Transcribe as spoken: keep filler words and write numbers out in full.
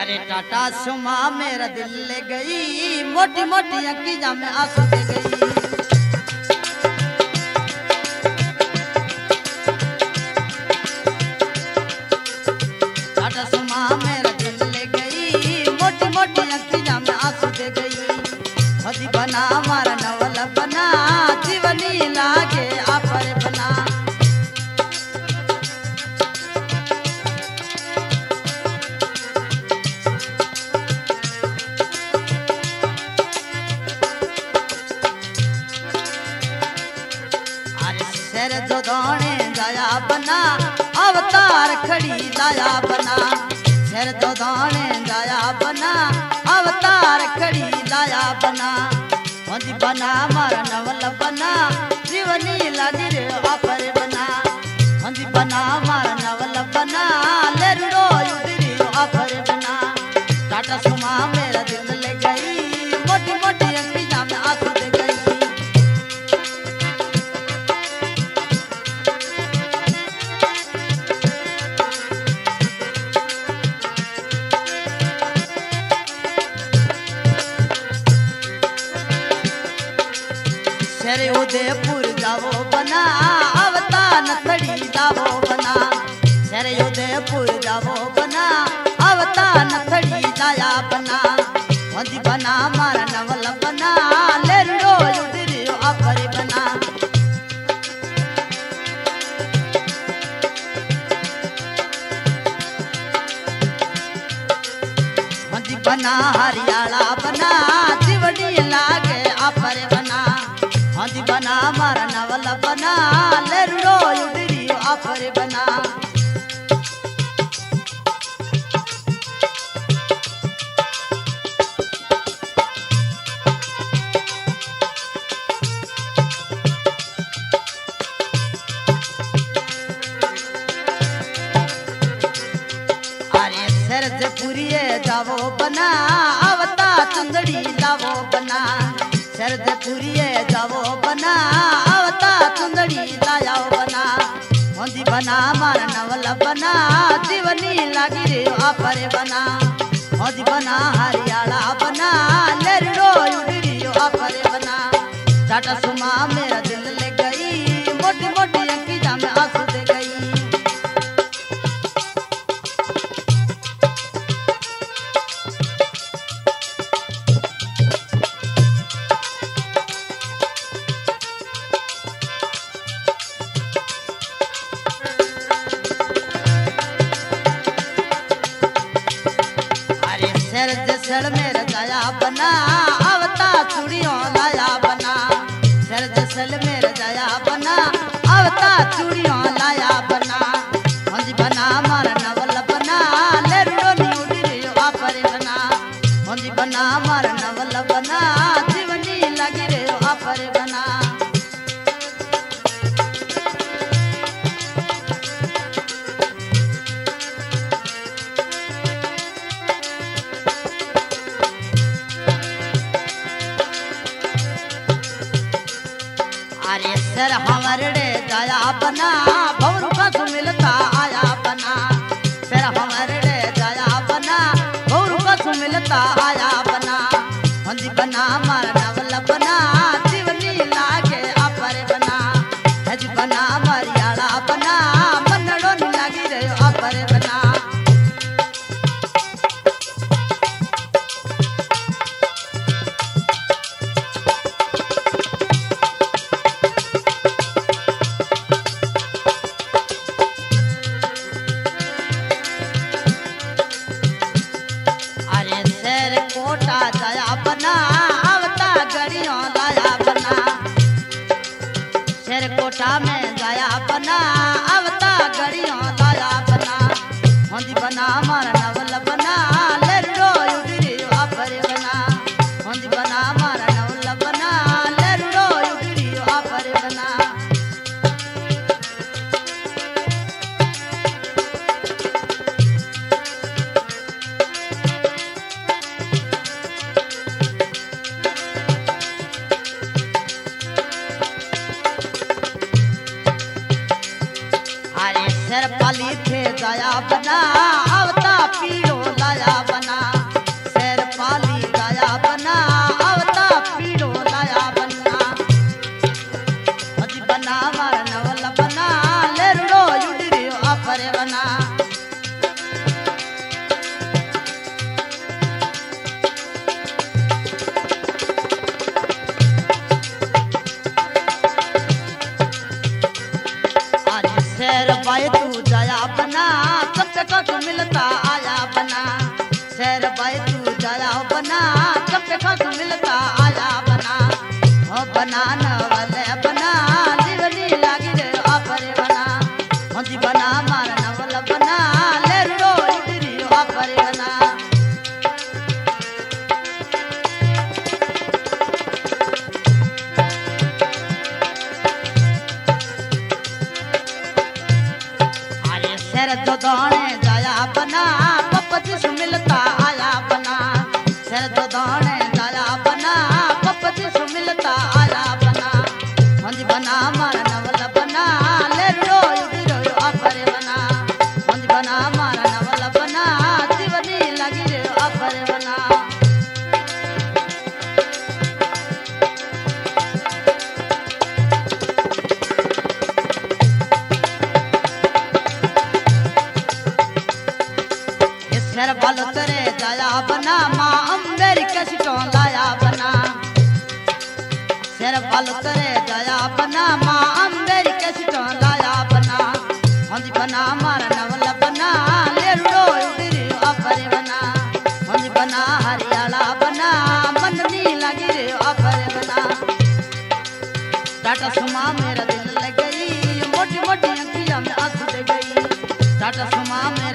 अरे टाटा सुमा मेरा दिल ले गई, मोटी मोटी अखियां में आंसू दे गई। टाटा सुमा मेरा दिल ले गई, मोटी मोटी अखियां में आंसू दे गई। हदी बना मारा नवल बना, जीवनी लागे आपर बना। शेर जो दौड़े जाया बना, अवतार खड़ी लाया बना। शेर जो दौड़े जाया बना, अवतार खड़ी लाया बना। हदी बना मारा नवल बना, जीवनी लागी रे आपर बना। हदी बना मारा नवल बना, लेरो युदरी आपर बना। टाटा सुमा मेरा दिल ले गई, मोटी मोटी अखियां में आंसू दे गई। शेर उदयपुर जावो बना, अवतार नथड़ी जावो बना। शेर उदयपुर जावो बना, अवतार नथड़ी जाया बना। हदी बना मारा नवल बना, लेरो युदरी आपर बना। हदी बना हरियाला बना, जीवनी लागे आपर बना। हदी बना मारा नवल बना, लेरो युदरी आपर बना। अरे सर से पुरिये जावो बना, अवतार चंदड़ी लावो बना। शरद पुरिये जावो बना, अवतार चंदड़ी लाया बना। हदी बना मारा नवल बना, जीवनी लागी रे आपर बना। हदी बना हरियाला बना, लेरो युदरी आपर बना। टाटा सुमा मेरा दिल ले गई, मोटी मोटी अखियां में आंसू दे गई। शेर जसल मेरा जाया बना, अवतार चूड़ियों लाया बना। शेर जसल मेरा जाया बना, अवतार चूड़ियों लाया बना। हदी बना मारा नवल बना, लेरो युदरी आपर बना। हदी बना मारा नवल बना, जीवनी लागी रे आपर बना। अरे सर हमारे जाया बना, भौरू का मिलता आया बना। सर हमारे जाया बना, भौरू का मिलता आया बना। हदी बना मारा नवल बना, जीवनी लागे आपर बना। हज बना मरियाला बना, मनड़ो नी लागी रे आपर बना। चंपे का तू मिलता आया बना शहर भाई तू जाया बना चंपे का तू मिलता आया बना हो बनाना वाले बना दीवनी लागी रे आपरे बना हो जी बना मार नवल बना ले रो इधरी आपरे बना शहर जो दौड़े जाया बना पपची से मिलता आया बना शहर जो दौड़े जाया बना पपची से मिलता आया बना हंजी बना मारा नवल बना ले रो युगी रो आपरे बना हंजी बना मारा नवल बना दीवनी लगी रे आपरे बना शहर बालो तरे जाया बना माँ अम्बेरी कैसेटों लाया बना शहर बालो तरे जाया बना माँ अम्बेरी कैसेटों लाया बना हंजी बना मारा नवल बना ले रो उधरी आपरे बना हंजी बना हरियाला बना मन नी लगी रे आपरे बना टाटा सुमा मेरा दिल लग गई मोटी मोटी अखियां में आंसू दे गई टाटा सुमा में